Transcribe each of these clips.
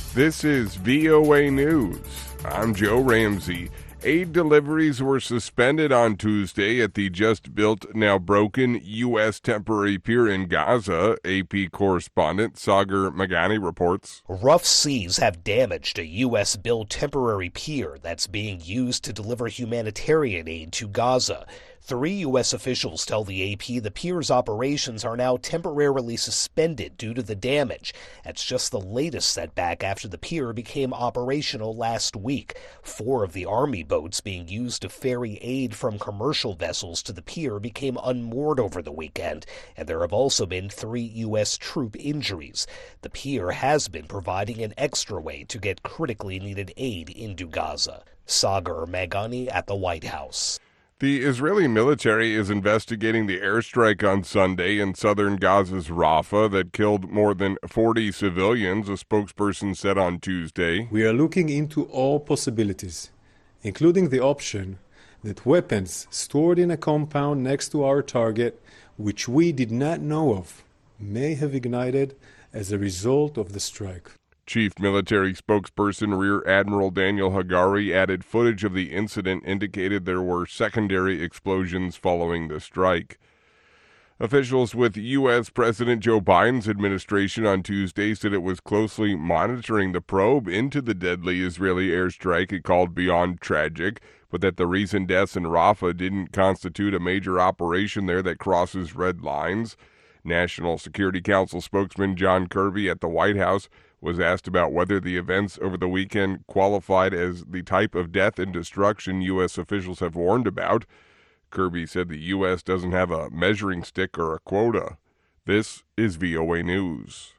This is VOA News. I'm Joe Ramsey. Aid deliveries were suspended on Tuesday at the just-built, now-broken U.S. temporary pier in Gaza, AP correspondent Sagar Meghani reports. Rough seas have damaged a U.S.-built temporary pier that's being used to deliver humanitarian aid to Gaza. 3 U.S. officials tell the AP the pier's operations are now temporarily suspended due to the damage. That's just the latest setback after the pier became operational last week. 4 of the Army boats being used to ferry aid from commercial vessels to the pier became unmoored over the weekend, and there have also been 3 U.S. troop injuries. The pier has been providing an extra way to get critically needed aid into Gaza. Sagar Meghani at the White House. The Israeli military is investigating the airstrike on Sunday in southern Gaza's Rafah that killed more than 40 civilians, a spokesperson said on Tuesday. We are looking into all possibilities, including the option that weapons stored in a compound next to our target, which we did not know of, may have ignited as a result of the strike. Chief military spokesperson Rear Admiral Daniel Hagari added footage of the incident indicated there were secondary explosions following the strike. Officials with U.S. President Joe Biden's administration on Tuesday said it was closely monitoring the probe into the deadly Israeli airstrike it called beyond tragic, but that the recent deaths in Rafah didn't constitute a major operation there that crosses red lines. National Security Council spokesman John Kirby at the White House was asked about whether the events over the weekend qualified as the type of death and destruction U.S. officials have warned about. Kirby said the U.S. doesn't have a measuring stick or a quota. This is VOA News.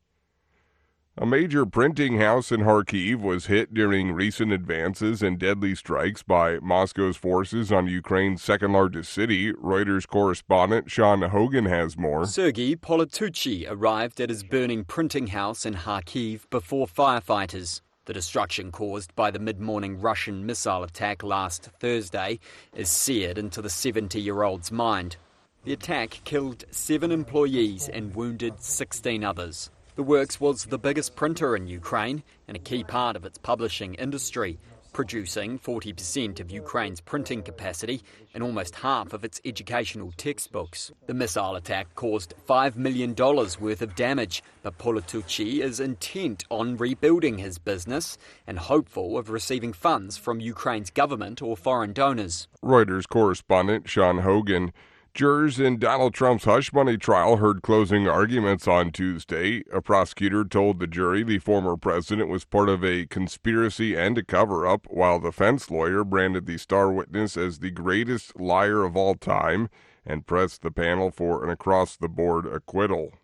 A major printing house in Kharkiv was hit during recent advances and deadly strikes by Moscow's forces on Ukraine's second-largest city. Reuters correspondent Sean Hogan has more. Sergei Politucci arrived at his burning printing house in Kharkiv before firefighters. The destruction caused by the mid-morning Russian missile attack last Thursday is seared into the 70-year-old's mind. The attack killed 7 employees and wounded 16 others. The works was the biggest printer in Ukraine and a key part of its publishing industry, producing 40% of Ukraine's printing capacity and almost half of its educational textbooks. The missile attack caused $5 million worth of damage, but Politucci is intent on rebuilding his business and hopeful of receiving funds from Ukraine's government or foreign donors. Reuters correspondent Sean Hogan. Jurors in Donald Trump's hush money trial heard closing arguments on Tuesday. A prosecutor told the jury the former president was part of a conspiracy and a cover-up, while the defense lawyer branded the star witness as the greatest liar of all time and pressed the panel for an across-the-board acquittal.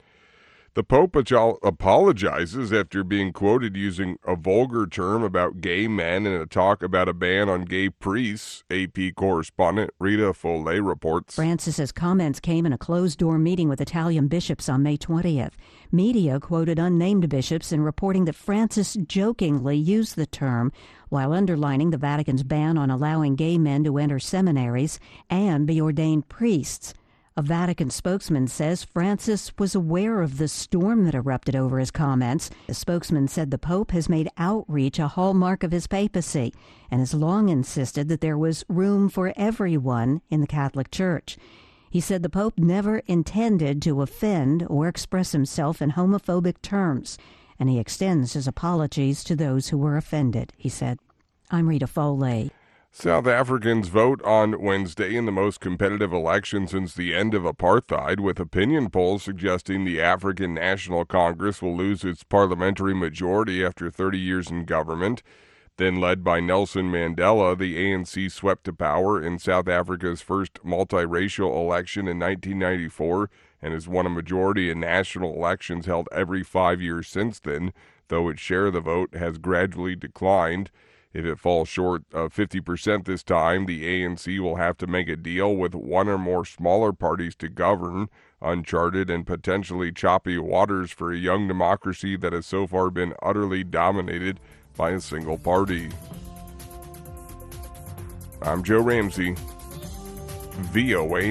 The Pope apologizes after being quoted using a vulgar term about gay men in a talk about a ban on gay priests, AP correspondent Rita Follet reports. Francis's comments came in a closed-door meeting with Italian bishops on May 20th. Media quoted unnamed bishops in reporting that Francis jokingly used the term while underlining the Vatican's ban on allowing gay men to enter seminaries and be ordained priests. A Vatican spokesman says Francis was aware of the storm that erupted over his comments. The spokesman said the Pope has made outreach a hallmark of his papacy and has long insisted that there was room for everyone in the Catholic Church. He said the Pope never intended to offend or express himself in homophobic terms, and he extends his apologies to those who were offended, he said. I'm Rita Foley. South Africans vote on Wednesday in the most competitive election since the end of apartheid, with opinion polls suggesting the African National Congress will lose its parliamentary majority after 30 years in government. Then led by Nelson Mandela, the ANC swept to power in South Africa's first multiracial election in 1994 and has won a majority in national elections held every 5 years since then, though its share of the vote has gradually declined. If it falls short of 50% this time, the ANC will have to make a deal with one or more smaller parties to govern, uncharted and potentially choppy waters for a young democracy that has so far been utterly dominated by a single party. I'm Joe Ramsey, VOA